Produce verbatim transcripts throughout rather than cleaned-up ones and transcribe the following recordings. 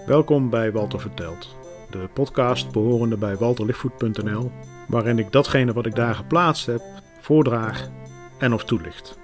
Welkom bij Walter Vertelt, de podcast behorende bij walter lichtvoet punt n l, waarin ik datgene wat ik daar geplaatst heb, voordraag en of toelicht.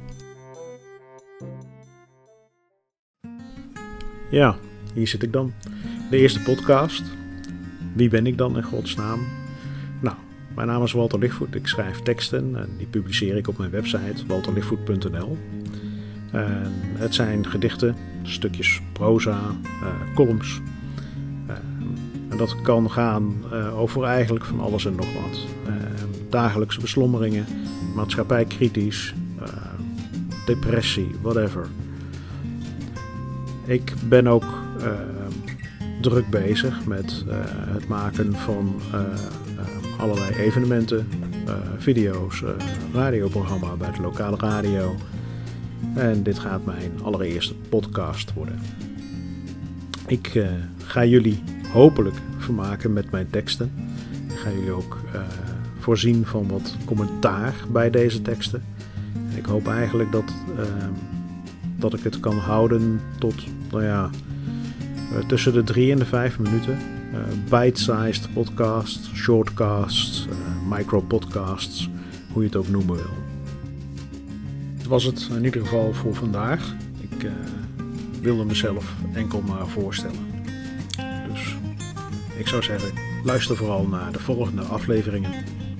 Ja, hier zit ik dan. De eerste podcast. Wie ben ik dan in godsnaam? Nou, mijn naam is Walter Lichtvoet. Ik schrijf teksten en die publiceer ik op mijn website walter lichtvoet punt n l. En het zijn gedichten, stukjes proza, uh, columns. Uh, en dat kan gaan uh, over eigenlijk van alles en nog wat. Uh, dagelijkse beslommeringen, maatschappijkritisch, uh, depressie, whatever. Ik ben ook uh, druk bezig met uh, het maken van uh, uh, allerlei evenementen, uh, video's, uh, radioprogramma bij de lokale radio. En dit gaat mijn allereerste podcast worden. Ik uh, ga jullie hopelijk vermaken met mijn teksten. Ik ga jullie ook uh, voorzien van wat commentaar bij deze teksten. En ik hoop eigenlijk dat, uh, dat ik het kan houden tot, nou ja, uh, tussen de drie en de vijf minuten. Uh, bite-sized podcasts, shortcasts, uh, micro-podcasts, hoe je het ook noemen wil. Dat was het in ieder geval voor vandaag. Ik uh, wilde mezelf enkel maar voorstellen. Dus ik zou zeggen, luister vooral naar de volgende afleveringen.